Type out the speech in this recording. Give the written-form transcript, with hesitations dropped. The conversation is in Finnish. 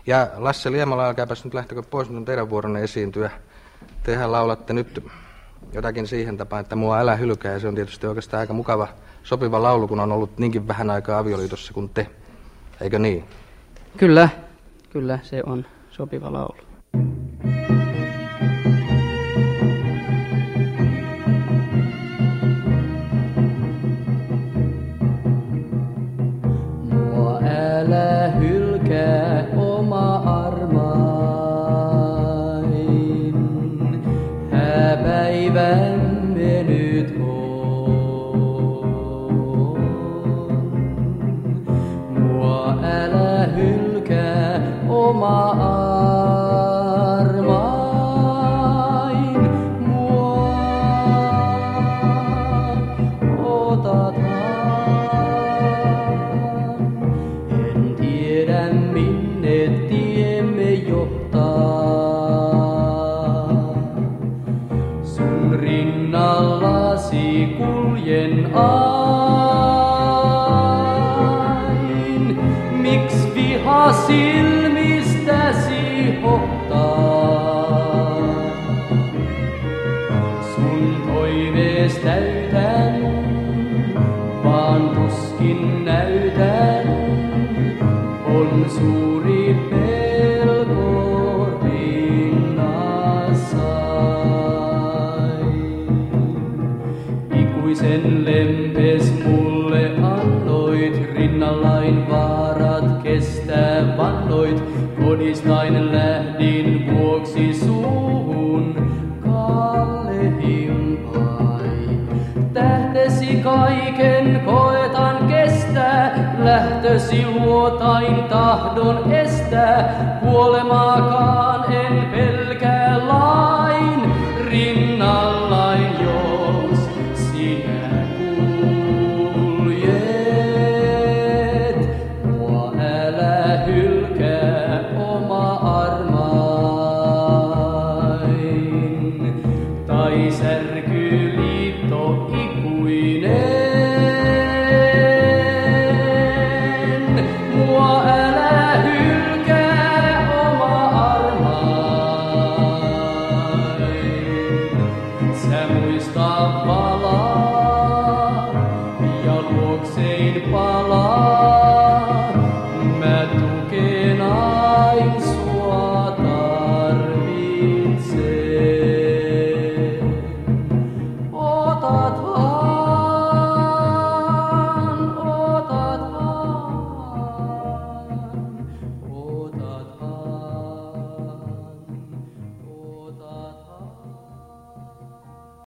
Ja Lasse Liemala, älkääpäs nyt lähtekö pois, nyt on teidän vuoronne esiintyä. Tehän laulatte nyt jotakin siihen tapaan, että mua älä hylkää, ja se on tietysti oikeastaan aika mukava, sopiva laulu, kun on ollut niinkin vähän aikaa avioliitossa kuin te. Eikö niin? Kyllä, kyllä se on sopiva laulu. Mua älä hylkää oma armain, hääpäivän mennyt on. Mua älä hylkää oma armain, mua otathan. En tiedä minne tiemme johtaa, sun rinnallasi kuljen ain. Miks viha silmistäsi hohtaa? Sun toivees täytän, vaan tuskin näytän. On suuri pelko rinnassain. Ikuisen lempes mulle annoit, rinnallain vaarat kestää vannoit. Kodistain lähdin vuoksi suuhun kallehimpain. Tähtesi kaiken koetan kestää, lähtösi luotain tahdon estää. Kuolemaakaan en pelkää lain, rinnallain jos sinä kuljet. Mua älä hylkää oma